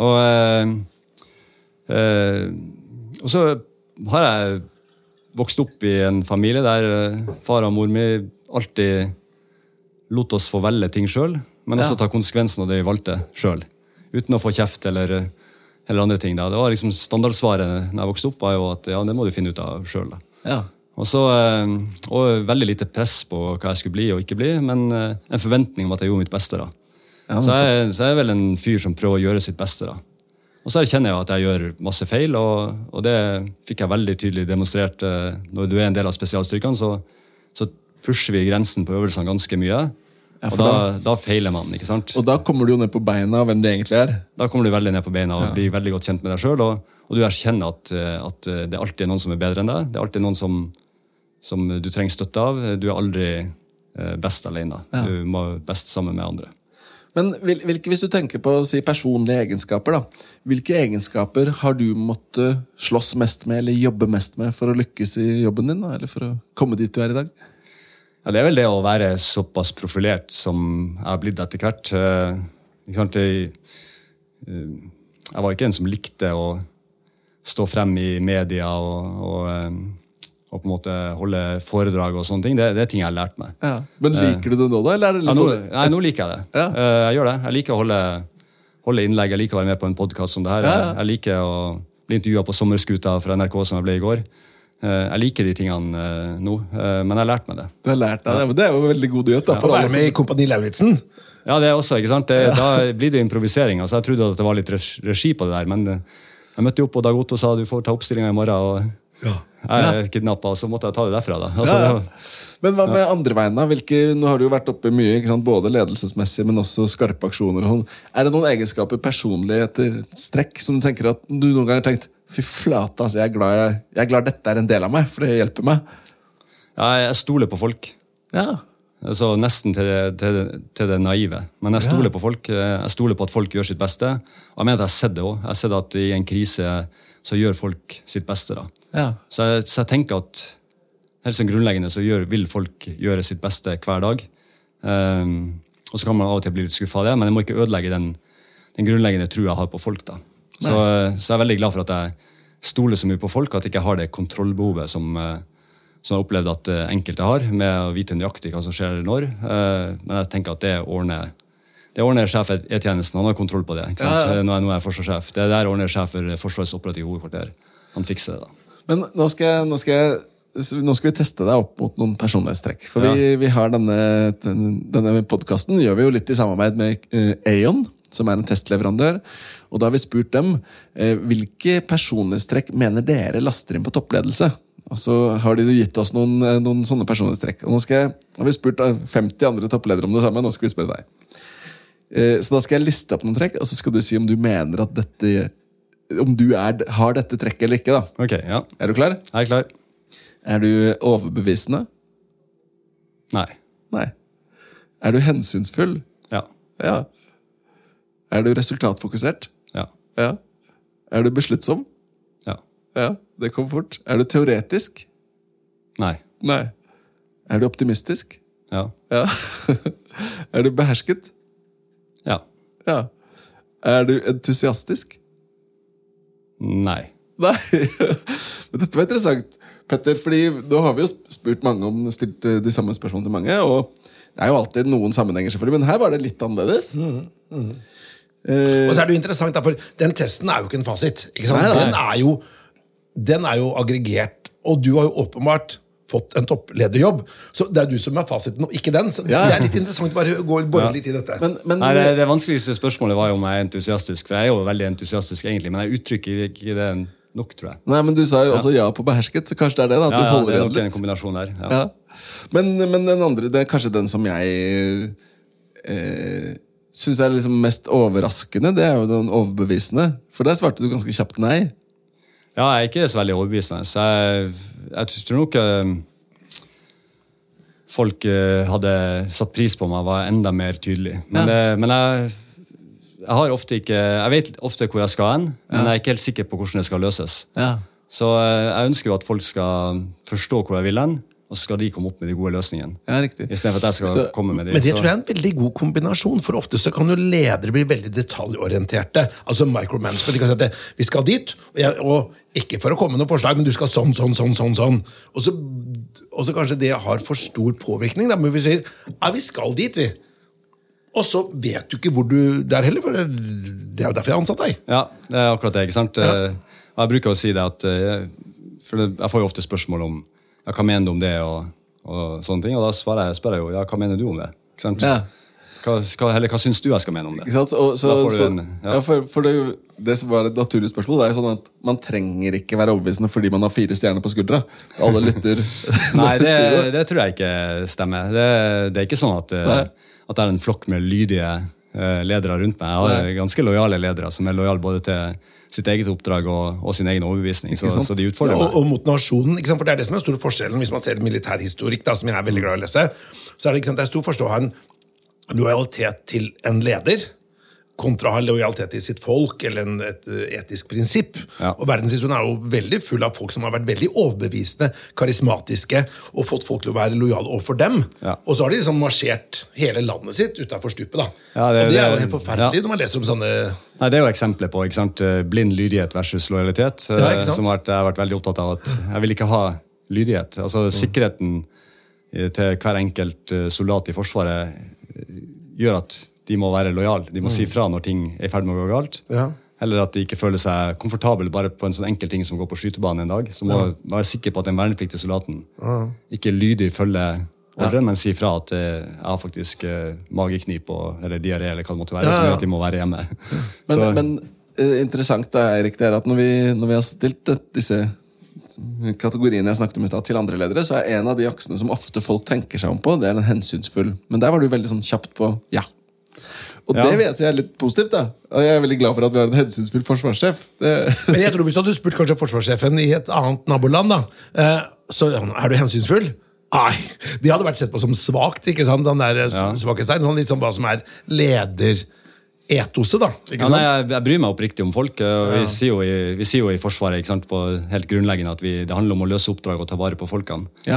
og så har jeg vokst opp i en familie der far og mor mi alltid lot oss få velge ting selv, men også ta konsekvensen av det vi valgte selv, uten å få kjeft eller andre ting. Da. Det var liksom standardsvaret når jeg vokste opp, var jo at ja, det må du finne ut av selv. Da. Ja. Og veldig lite press på hva jeg skulle bli og ikke bli, men en forventning om at jeg gjorde mitt beste. Da. Ja, så jeg er vel en fyr som prøver å gjøre sitt beste. Da. Og så kjenner jeg at jeg gjør masse feil, og det fikk jeg veldig tydelig demonstrert. Når du en del av spesialstyrkene, så pusher vi grensen på øvelsene ganske mye. Ja, og da feiler man, ikke sant? Og da kommer du jo ned på beina av hvem det egentlig Da kommer du veldig ned på beina og blir veldig godt kjent med deg selv, og du erkjenner at det alltid noen som bedre enn deg. Det alltid noen som du trenger støtte av. Du aldri best alene. Ja. Du må best sammen med andre. Men hvis du tenker på å si personlige egenskaper, da, hvilke egenskaper har du måttet slåss mest med eller jobbe mest med for å lykkes i jobben din, da, eller for å komme dit du i dag? Ja, det vel det å være såpass profilert som jeg har blitt etter hvert. Jeg var ikke en som likte å stå frem i media og på en måte holde foredrag og sånne ting. Det er ting jeg har lært meg. Ja. Men liker du det nå da? Eller det litt nei, nå liker jeg det. Ja. Jeg gjør det. Jeg liker å holde innlegg, jeg liker å være med på en podcast som det her. Ja. Jeg liker å bli intervjuet på sommerskuta fra NRK som jeg ble i går. Jeg liker de tingene nå, men jeg har lært meg det. Du har lært deg det, men det jo veldig god nyhet da. For å være med i Kompani Lauritzen. Ja, det også, ikke sant? Da blir det improvisering. Altså, jeg trodde at det var litt regi på det der, men jeg møtte jo opp, og Dag Otto sa du får ta oppstillingen i morgen, og jeg kidnappet, og så måtte jeg ta det derfra. Da. Altså, Men hva med andre veien da? Nå har du jo vært oppe mye, ikke sant? Både ledelsesmessig, men også skarpe aksjoner. Det noen egenskaper, personligheter, strekk, som du tenker at du noen gang har tenkt, fy flate, altså, jeg er glad dette en del av meg, for det hjelper meg? Ja, jeg stoler på folk. Ja. Altså, nesten til det naive. Men jeg stoler på folk. Jeg stoler på at folk gjør sitt beste. Og jeg mener at jeg har sett det også. Jeg har sett at i en krise så gjør folk sitt beste da. Ja. Så jeg tenker at helt sånn grunnleggende så vil folk gjøre sitt beste hver dag. Og så kan man av og til bli litt skuffet av det, men jeg må ikke ødelegge den grunnleggende tro jeg har på folk da. Så jeg er veldig glad for at jeg stoler så mye på folk, at jeg ikke har det kontrollbehovet som jeg har opplevd at enkelte har, med å vite nøyaktig hva som skjer når. Men jeg tenker at det ordner sjef i tjenesten. Han har kontroll på det. Ikke sant? Nå er jeg forsvarssjef. Det der ordner sjef for Forsvarets operative hovedkvarter. Han fikser det da. Men nå skal vi teste deg opp mot noen personlighetstrekk. For vi har denne podcasten gjør vi jo litt i samarbeid med Aon, som en testleverandør. Og da har vi spurt dem, hvilke personlighetstrekk mener dere laster inn på toppledelse? Og så har de gitt oss noen sånne personlighetstrekk. Og nå har vi spurt 50 andre toppledere om det samme, nå skal vi spørre deg. Så da skal jeg liste opp noen trekk, og så skal du si om du mener at om du har dette trekket eller ikke da. Ok, ja. Er du klar? Jeg er klar. Er du overbevisende? Nei. Nei. Er du hensynsfull? Ja. Ja. Er du resultatfokusert? Ja. Ja. Er du besluttsom? Ja. Ja, det kom fort. Er du teoretisk? Nei. Nei. Er du optimistisk? Ja. Ja. Er du behersket? Ja. Ja. Er du entusiastisk? Nei. Nei. Men dette var interessant, Petter, fordi nå har vi jo spurt mange stilt de samme spørsmålene til mange, og det er jo alltid noen sammenhenger selvfølgelig, men her var det litt annerledes. Og så er det jo interessant, for den testen er jo ikke en fasit, ikke sant? Nei. Den er jo aggregert, og du har jo åpenbart fått en topplederjobb. Så det du som fasiten, og ikke den. Så det litt interessant å bare gå litt i dette. Nei, det vanskeligste spørsmålet var jo om jeg entusiastisk, for jeg jo veldig entusiastisk egentlig, men jeg uttrykker ikke det nok, tror jeg. Nei, men du sa jo også ja på behersket, så kanskje det det da, at du holder igjen litt. Det nok en kombinasjon der. Ja. Men den andre, det kanskje den som jeg synes liksom mest overraskende, det jo den overbevisende. For der svarte du ganske kjapt nei. Ja, jeg ikke så veldig overbevisende. Så jeg tror nok folk hadde satt pris på meg, var enda mer tydelig. Men jeg har ofte ikke... Jeg vet ofte hvor jeg skal hen, men jeg er ikke helt sikker på hvordan det skal løses. Ja. Så jeg ønsker jo at folk skal forstå hvor jeg vil hen, og så skal de komme opp med de gode løsningene. Ja, riktig. I stedet for at jeg skal komme med de. Men det tror jeg en veldig god kombinasjon, for ofte så kan jo ledere bli veldig detaljorienterte. Altså micromanagement. De kan si at vi skal dit, og ikke for å komme med noen forslag, men du skal sånn. Og så kanskje det har for stor påvirkning, da, men vi sier, vi skal dit, vi. Og så vet du ikke hvor du der heller, for det jo derfor jeg har ansatt deg. Ja, det akkurat det, ikke sant? Ja. Jeg bruker å si det at, for jeg får jo ofte spørsmål om hva mener du om det, og sånne ting, og da spør jeg jo, hva mener du om det? Ikke sant? Ja. Hva synes du jeg skal mene om det? Ikke sant? For det som var et naturlig spørsmål, det jo sånn at man trenger ikke være overbevisende fordi man har 4 stjerner på skuldra. Alle lytter. Nei, det tror jeg ikke stemmer. Det ikke sånn at det en flokk med lydige ledere rundt meg. Jeg har ganske lojale ledere som lojale både til sitt eget oppdrag og sin egen overbevisning, så de utfordrer meg. Og mot nasjonen, ikke sant? For det det som store forskjellen, hvis man ser militærhistorikk, da, som jeg veldig glad i å lese, så det ikke sant, det stor forskjell å ha en lojalitet til en leder, kontra å ha lojalitet til sitt folk, eller et etisk prinsipp. Ja. Og verdenshistorien jo veldig full av folk som har vært veldig overbevisende, karismatiske, og fått folk til å være lojale overfor dem. Ja. Og så har de liksom marsjert hele landet sitt utenfor stupet, da. Ja, og det jo helt forferdelig når man leser om sånne... Nei, det jo eksempler på, ikke sant? Blind lydighet versus lojalitet, som jeg har vært veldig opptatt av at jeg vil ikke ha lydighet. Altså, sikkerheten til hver enkelt soldat i Forsvaret gjør at de må være lojal. De må si fra når ting i ferd med å gå galt. Ja. Eller at de ikke føler seg komfortabel bare på en sånn enkel ting som går på skytebanen en dag. Så må være sikker på at den vernepliktige soldaten ikke lydig følger ordren, men si fra at jeg har faktisk mageknip eller diaré, eller hva det måtte være, som gjør at de må være hjemme. Men interessant da, Erik, det at når vi har stilt disse kategoriene jeg snakket om i sted til andre ledere, så en av de aksene som ofte folk tenker seg om på, det den hensynsfull. Men der var du veldig sånn kjapt på Og det vil jeg si litt positivt, da. Og jeg veldig glad for at vi har en hensynsfull forsvarssjef. Men jeg tror hvis du hadde spurt kanskje forsvarssjefen i et annet naboland, da, så du hensynsfull? Nei, de hadde vært sett på som svagt, ikke sant? Den der svakestein, litt sånn hva som lederetoset, da. Ikke sant? Nei, jeg bryr meg oppriktig om folk, og vi sier jo i Forsvaret, ikke sant, på helt grunnleggende at det handler om å løse oppdrag og ta vare på folkene. Ja.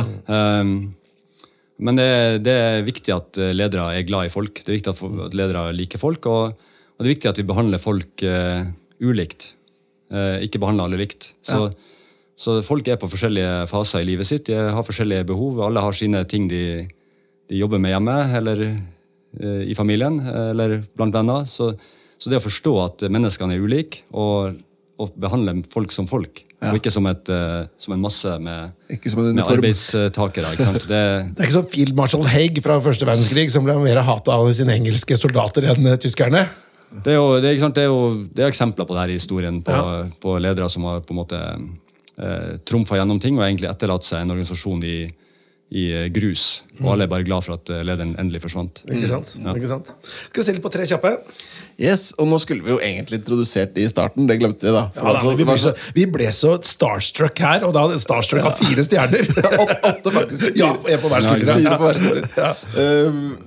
Men det viktig at ledere glad i folk. Det viktig at ledere liker folk, og det viktig at vi behandler folk ulikt. Ikke behandler alle likt. Så folk på forskjellige faser i livet sitt. De har forskjellige behov. Alle har sine ting de jobber med hjemme, eller i familien, eller blant venner. Så det å forstå at menneskene ulike, og behandle folk som folk, og ikke som en masse med arbeidstakere, ikke sant? Det ikke sånn Field Marshal Haig fra første verdenskrig som ble mer hatet av sine engelske soldater enn tyskerne. Det er jo eksempler på det her i historien på ledere som har på en måte trumfet gjennom ting og egentlig etterlatt seg en organisasjon i grus. Og alle bare glad for at lederen endelig forsvant. Ikke sant? Ikke sant? Skal vi se litt på 3 kjappe? Yes, og nå skulle vi jo egentlig introdusert det i starten, det glemte vi da. Vi ble så starstruck her, og da starstruck har 4 stjerner. 8 faktisk. Ja, en på hver skulder. 4 på hver skulder.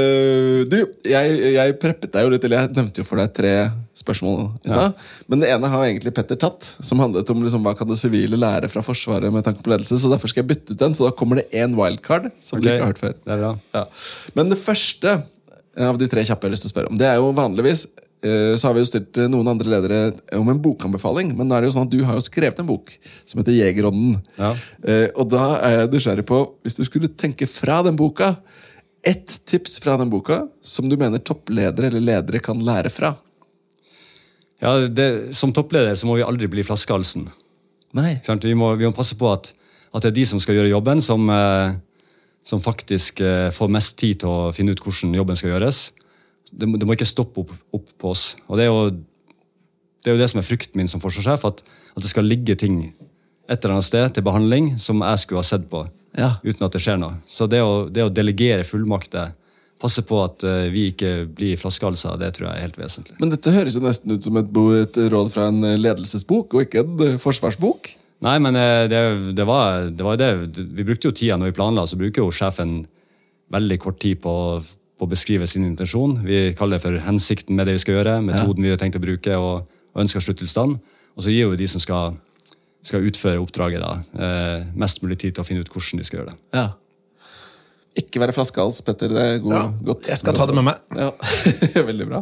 Jeg preppet deg jo litt, eller jeg nevnte jo for deg 3 spørsmål i sted. Men det ene har egentlig Petter tatt, som handlet om liksom, hva kan det sivile lære fra Forsvaret med tanke på ledelse, så derfor skal jeg bytte ut den, så da kommer det en wildcard som du ikke har hørt før. Det bra. Ja. Men det første av de 3 kjappe jeg har lyst til å spørre om, det jo vanligvis så har vi jo stilt noen andre ledere om en bokanbefaling, men nå det jo sånn at du har jo skrevet en bok som heter Jegerånden. Ja. Og da jeg nysgjerrig på, hvis du skulle tenke fra den boka, ett tips fra den boka som du mener toppledere eller ledere kan lære fra? Ja, som toppleder så må vi aldri bli flaskehalsen. Nei. Vi må passe på at at det de som skal gjøre jobben, som faktisk får mest tid til å finne ut hvordan jobben skal gjøres. Det må ikke stoppe opp på oss. Og det er jo det som frykten min som forsvarssjef, at det skal ligge ting et eller annet sted til behandling som jeg skulle ha sett på, uten at det skjer noe. Så det å delegere fullmakter, passe på at vi ikke blir flaskehalser, det tror jeg er helt vesentlig. Men dette høres jo nesten ut som et råd fra en ledelsesbok, og ikke en forsvarsbok. Nei, men det var det. Vi brukte jo tida når vi planla, så bruker jo sjefen veldig kort tid på å beskrive sin intensjon. Vi kaller det for hensikten med det vi skal gjøre, metoden vi har tenkt å bruke, og ønsker sluttilstand. Og så gir jo de som skal utføre oppdraget mest mulig tid til å finne ut hvordan de skal gjøre det. Ja. Ikke være flaskehals, Petter. Det er godt. Jeg skal ta det med meg. Ja, veldig bra.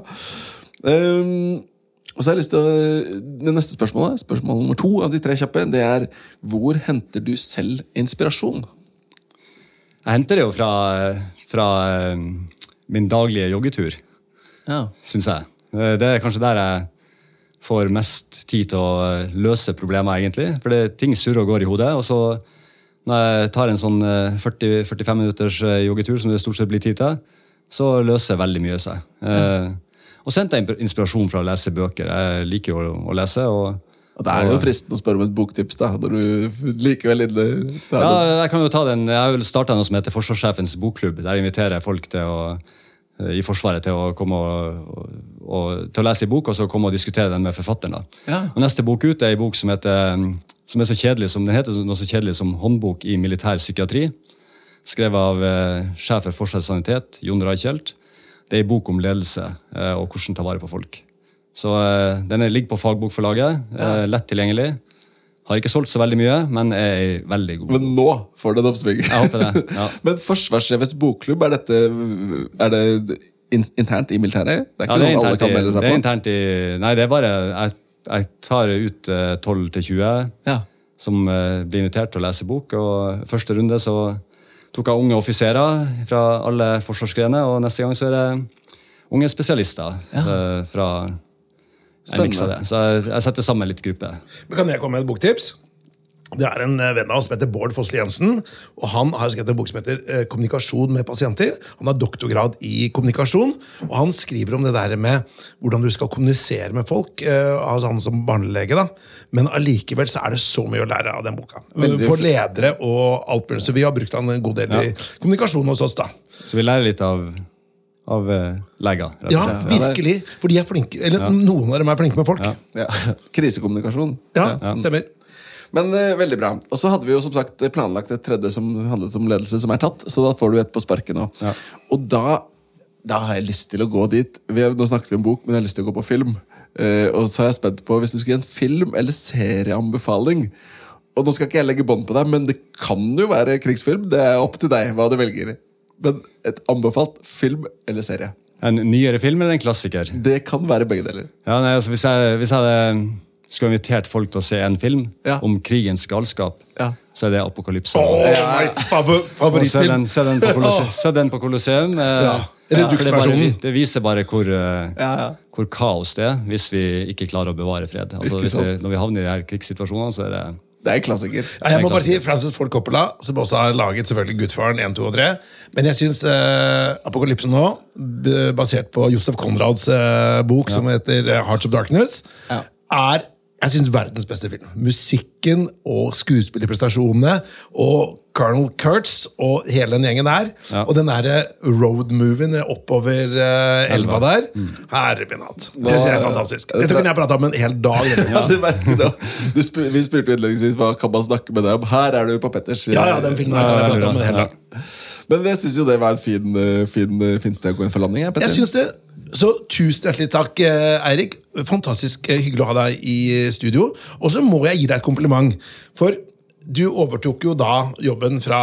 Og så har jeg lyst til det neste spørsmålet, spørsmål nummer 2 av de 3 kjappe, det er: hvor henter du selv inspirasjon? Jeg henter det jo fra min daglige joggetur, synes jeg. Det er kanskje der jeg får mest tid til å løse problemer, egentlig. For ting surrer og går i hodet, og så når jeg tar en sånn 40-45 minutters joggetur, som det stort sett blir tid til, så løser veldig mye seg. Og så henter jeg inspirasjon fra å lese bøker. Jeg liker jo å lese. Og da er det jo fristende å spørre om et boktips, da, når du likevel ikke... Ja, jeg kan jo ta den. Jeg har jo startet noe som heter Forsvarssjefens bokklubb. Der inviterer jeg folk i Forsvaret til å komme til å lese en bok, og så komme og diskutere den med forfatteren. Og neste bok ut er en bok som er så kjedelig som den heter, noe så kjedelig som Håndbok i militær psykiatri, skrevet av sjef for Forsvarssanitet, Jon Reichelt. Det er en bok om ledelse og hvordan ta vare på folk. Så den ligger på fagbokforlaget, lett tilgjengelig. Har ikke solgt så veldig mye, men er veldig god. Men nå får det en oppsving. Jeg håper det, ja. Men Forsvarssjefens bokklubb, er det internt i militæret? Det er ikke sånn alle kan melde seg på? Det er internt i... Nei, det er bare... Jeg tar ut 12-20 som blir invitert til å lese bok, og første runde så tok jeg unge offiserer fra alle forsvarsgrener, og neste gang så er det unge spesialister fra... Spennende. Så jeg setter sammen litt gruppe. Men kan jeg komme med et boktips? Det er en venn av oss som heter Bård Fossli Jensen, og han har skrevet en bok som heter Kommunikasjon med pasienter. Han har doktorgrad i kommunikasjon, og han skriver om det der med hvordan du skal kommunisere med folk, altså han som barnelege da. Men allikevel så er det så mye å lære av den boka. For ledere og alt mulig, så vi har brukt han en god del i kommunikasjon hos oss da. Så vi lærer litt av leger. Ja, virkelig. For de er flinke, eller noen av dem er flinke med folk. Krisekommunikasjon. Ja, stemmer. Men veldig bra. Og så hadde vi jo som sagt planlagt et tredje som handlet om ledelse, som er tatt, så da får du et på sparket nå. Og da har jeg lyst til å gå dit. Nå snakket vi om bok, men jeg har lyst til å gå på film. Og så er jeg spent på, hvis du skal gi en film- eller serieanbefaling, og nå skal ikke jeg legge bånd på deg, men det kan jo være krigsfilm, det er opp til deg hva du velger. Men et anbefalt film eller serie? En nyere film eller en klassiker? Det kan være begge deler. Ja, nei, altså hvis jeg hadde skulle invitert folk til å se en film om krigens galskap, så er det Apokalypse. Favorittfilm. Se den på Colosseum. Det viser bare hvor kaos det er hvis vi ikke klarer å bevare fred. Altså, når vi havner i de her krigssituasjonene, så er det er en klassiker. Jeg må bare si Francis Ford Coppola, som også har laget selvfølgelig Gudfaren 1, 2 og 3. Men jeg synes Apokalypse nå, basert på Josef Conrads bok som heter Hearts of Darkness, jeg synes verdens beste film. Musikken og skuespillerprestasjonene og Colonel Kurtz og hele den gjengen der. Og den der road-movien oppover elva der. Herre min hatt. Det synes jeg er fantastisk. Dette kunne jeg prate om en hel dag. Det merker du. Vi spurte innledningsvis hva kan man snakke med deg om. Her er du på Petters. Ja, den filmen kan jeg prate om en hel dag. Men jeg synes jo det var en fin sted å gå inn for landing. Jeg synes det. Så tusen hjertelig takk, Eirik. Fantastisk hyggelig å ha deg i studio. Og så må jeg gi deg et kompliment. For du overtok jo da jobben fra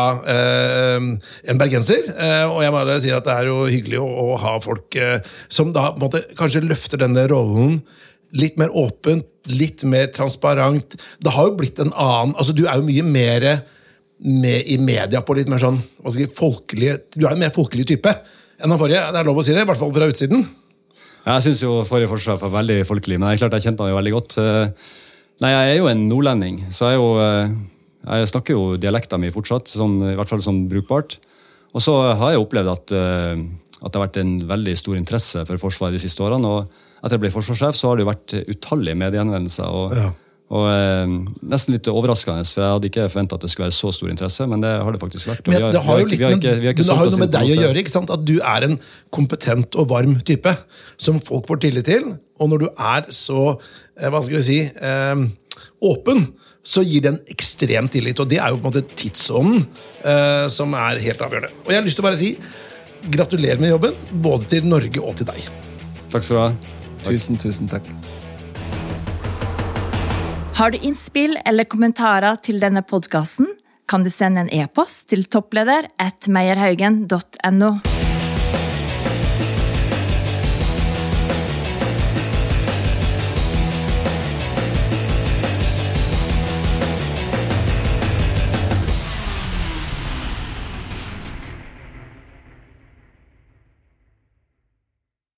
en bergenser. Og jeg må si at det er jo hyggelig å ha folk som da på en måte kanskje løfter denne rollen litt mer åpent, litt mer transparent. Det har jo blitt en annen... Altså, du er jo mye mer med i media på litt mer sånn, hva skal jeg si, folkelig... Du er en mer folkelig type enn den forrige, det er lov å si det, i hvert fall fra utsiden. Ja, jeg synes jo forrige forsvar var veldig folkelig, men det er klart jeg kjente han jo veldig godt. Nei, jeg er jo en nordlending, så jeg Jeg snakker jo dialekten min fortsatt, sånn, i hvert fall sånn brukbart. Og så har jeg opplevd at det har vært en veldig stor interesse for Forsvaret de siste årene. Og etter jeg ble forsvarssjef, så har det jo vært utallige mediehenvendelser. Og nesten litt overraskende, for jeg hadde ikke forventet at det skulle være så stor interesse, men det har det faktisk vært. Men det har jo noe med deg å gjøre, ikke sant? At du er en kompetent og varm type, som folk får tillit til, og når du er så, hva skal vi si, åpen, så gir det en ekstrem tillit, og det er jo på en måte tidsånden som er helt avgjørende. Og jeg har lyst til å bare si, gratulerer med jobben, både til Norge og til deg. Takk skal du ha. Tusen takk. Har du innspill eller kommentarer til denne podcasten, kan du sende en e-post til toppleder@meierhaugen.no.